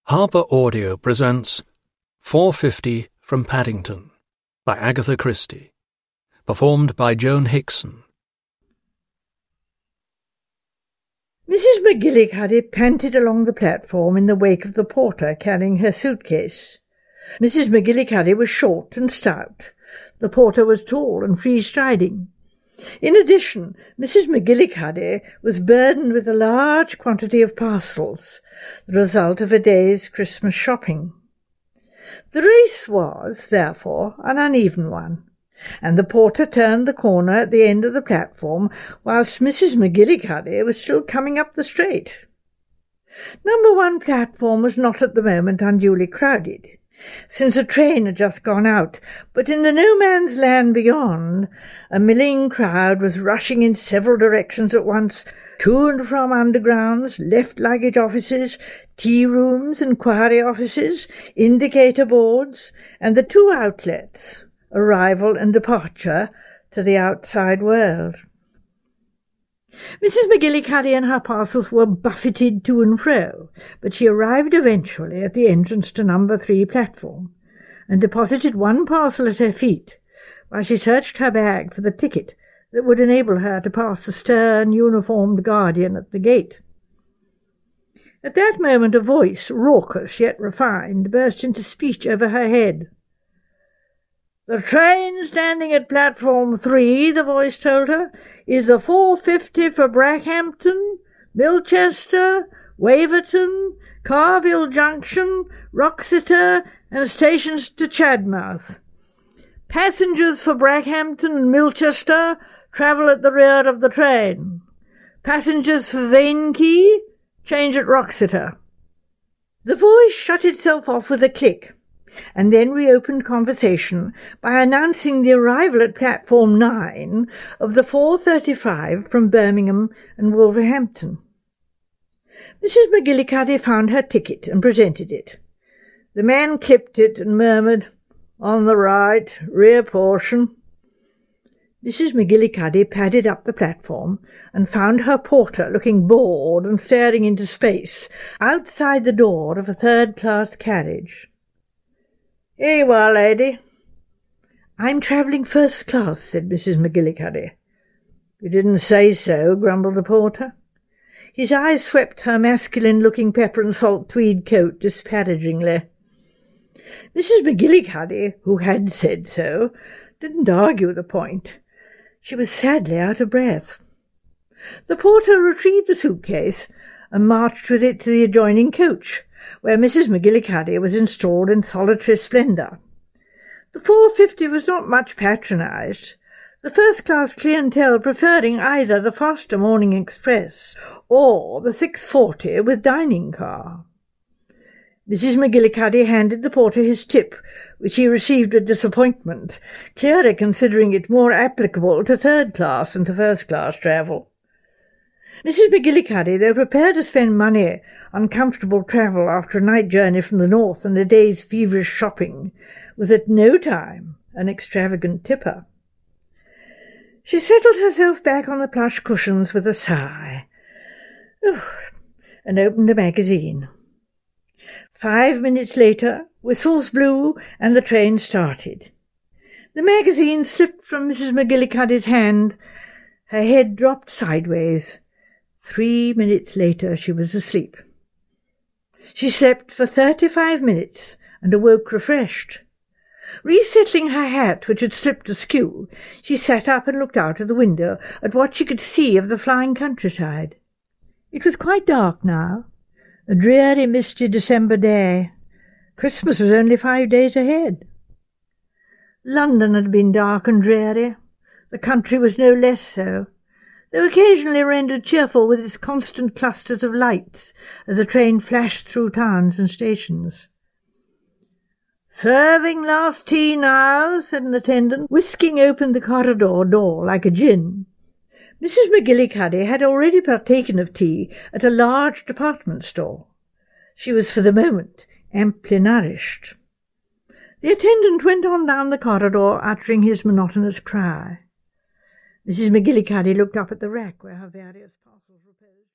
Harper Audio presents 450 from Paddington by Agatha Christie, performed by Joan Hickson. Mrs. McGillicuddy panted along the platform in the wake of the porter carrying her suitcase. Mrs. McGillicuddy was short and stout. The porter was tall and free-striding. In addition, Mrs. McGillicuddy was burdened with a large quantity of parcels, the result of a day's Christmas shopping. The race was, therefore, an uneven one, and the porter turned the corner at the end of the platform whilst Mrs. McGillicuddy was still coming up the straight. Number 1 platform was not at the moment unduly crowded, since a train had just gone out, but in the no-man's land beyond, a milling crowd was rushing in several directions at once, to and from undergrounds, left luggage offices, tea-rooms, inquiry offices, indicator boards, and the 2 outlets, arrival and departure, to the outside world. Mrs. McGillicuddy and her parcels were buffeted to and fro, but she arrived eventually at the entrance to number 3 platform, and deposited 1 parcel at her feet, while she searched her bag for the ticket that would enable her to pass the stern, uniformed guardian at the gate. At that moment a voice, raucous yet refined, burst into speech over her head. "The train standing at platform 3, the voice told her, is the 4:50 for Brackhampton, Milchester, Waverton, Carville Junction, Wroxeter, and stations to Chadmouth. Passengers for Brackhampton and Milchester travel at the rear of the train. Passengers for Vanequay change at Wroxeter." The voice shut itself off with a click, and then reopened conversation by announcing the arrival at platform 9 of the 4:35 from Birmingham and Wolverhampton. Mrs. McGillicuddy found her ticket and presented it. The man clipped it and murmured, "On the right, rear portion." Mrs. McGillicuddy padded up the platform and found her porter looking bored and staring into space outside the door of a third-class carriage. "Here you are, lady." "I'm travelling first class," said Mrs. McGillicuddy. "You didn't say so," grumbled the porter. His eyes swept her masculine-looking pepper-and-salt tweed coat disparagingly. Mrs. McGillicuddy, who had said so, didn't argue the point. She was sadly out of breath. The porter retrieved the suitcase and marched with it to the adjoining coach, where Mrs. McGillicuddy was installed in solitary splendour. The 4:50 was not much patronised, the first-class clientele preferring either the faster morning express or the 6:40 with dining car. Mrs. McGillicuddy handed the porter his tip, which he received with disappointment, clearly considering it more applicable to third-class than to first-class travel. Mrs. McGillicuddy, though prepared to spend money on comfortable travel after a night journey from the north and a day's feverish shopping, was at no time an extravagant tipper. She settled herself back on the plush cushions with a sigh, and opened a magazine. 5 minutes later, whistles blew and the train started. The magazine slipped from Mrs. McGillicuddy's hand. Her head dropped sideways. 3 minutes later she was asleep. She slept for 35 minutes and awoke refreshed. Resettling her hat, which had slipped askew, she sat up and looked out of the window at what she could see of the flying countryside. It was quite dark now, a dreary, misty December day. Christmas was only 5 days ahead. London had been dark and dreary. The country was no less so, though occasionally rendered cheerful with its constant clusters of lights as the train flashed through towns and stations. "Serving last tea now," said an attendant, whisking open the corridor door like a gin. Mrs. McGillicuddy had already partaken of tea at a large department store. She was for the moment amply nourished. The attendant went on down the corridor, uttering his monotonous cry. Mrs. McGillicuddy looked up at the rack where her various parcels reposed.